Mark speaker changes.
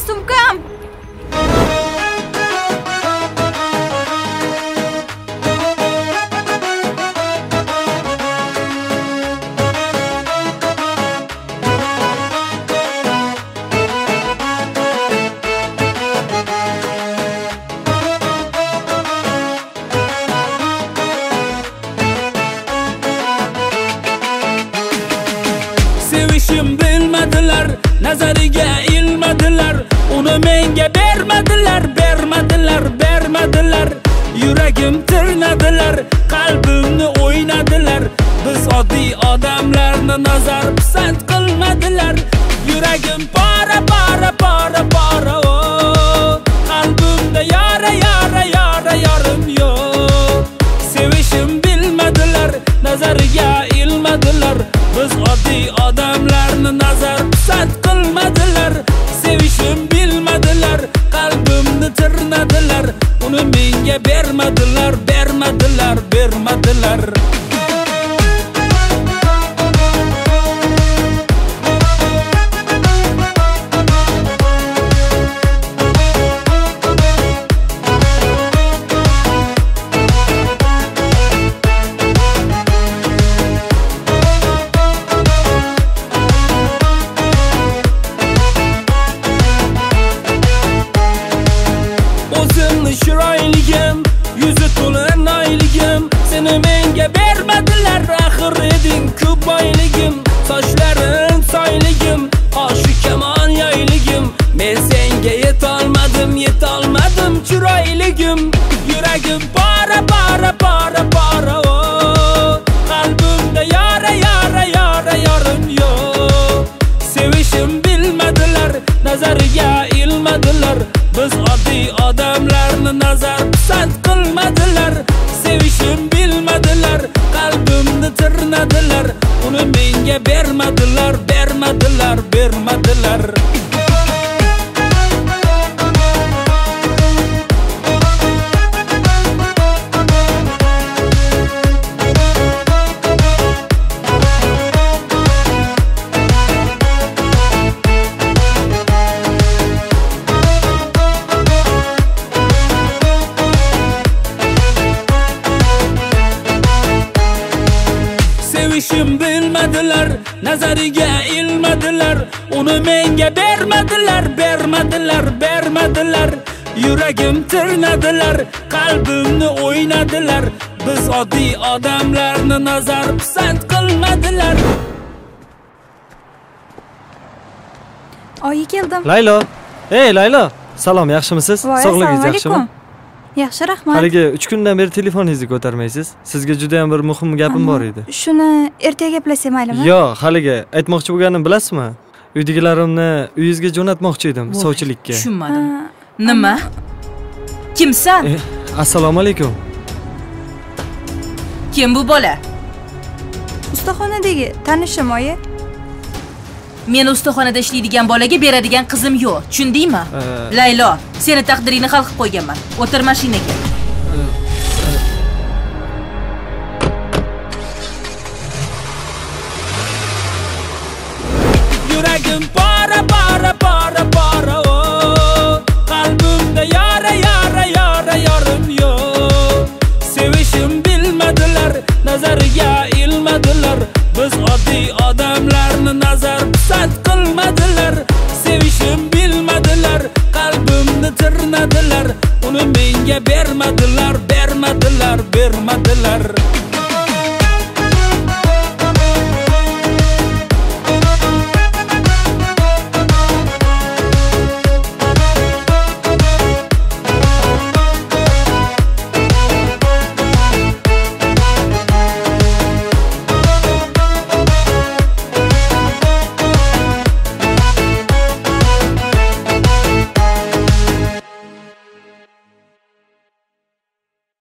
Speaker 1: sumkam.
Speaker 2: Sevishim bilmadilar, nazariga ilmadilar, uni menga bermadilar. Yuragim tirnadilar, qalbimni o'ynadilar. Biz oddiy odamlarni nazar pisand qilmadilar. Yuragim para oh. Qalbimda yara yarim yo'q. Sevishim bilmadilar, nazariga ilmadilar. Biz oddiy odamlarni nazar pisand qilmadilar. Sevishim bilmadilar, qalbimni tirnadilar. Uni menga bermadilar. O'zimni chiroyligim, yuzi to'la noyligim, seni menga bermadilar. Axir eding ko'p boyligim, sochlaring soyligim, qoshi kamon yoyligim. Men senga yetolmadim chiroyligim. Yuragim para oh. Qalbimda yara yarim yo'q. Sevishim bilmadilar, nazariga ilmadilar. Biz oddiy odamlarni nazar pisand qilmadilar. Sevishim bilmadilar, qalbimni tirnadilar. Uni menga bermadilar. Sevishim bilmadilar, nazariga ilmadilar. Uni menga bermadilar. Yuragim tirnadilar, qalbimni o'ynadilar. Biz oddiy odamlarni nazar pisand qilmadilar.
Speaker 1: Oyi keldim.
Speaker 3: Laylo. Ey Laylo, salom, yaxshimisiz? Sog'ligingiz yaxshimi?
Speaker 1: Yaxshi, rahmat.
Speaker 3: Haligi 3 kundan beri telefoningizni ko'tarmaysiz. Sizga juda ham bir muhim gapim bor edi.
Speaker 1: Shuni ertaga gaplashsak maylimi?
Speaker 3: Yo'q, haligi aytmoqchi bo'lganim bilasizmi? Uydagilarimni uyingizga jo'natmoqchi edim, sovchilikka.
Speaker 4: Tushunmadim. Nima? Kimsan?
Speaker 3: Assalomu alaykum.
Speaker 4: Kim bu bola?
Speaker 1: Ustaxonadagi tanishim oyi.
Speaker 4: Men ustaxonada ishlaydigan bolaga beradigan qizim yo'q, tushundingmi? Laylo, seni taqdiringni hal qilib qo'yganman. O'tir mashinaga.
Speaker 2: Yuragim para oh. Qalbimda yara yarim yo'q. Sevishim bilmadilar, nazariga ilmadilar. Biz oddiy odamlarni nazar pisand qilmadilar. Sevishim bilmadilar, qalbimni tirnadilar. Uni menga bermadilar.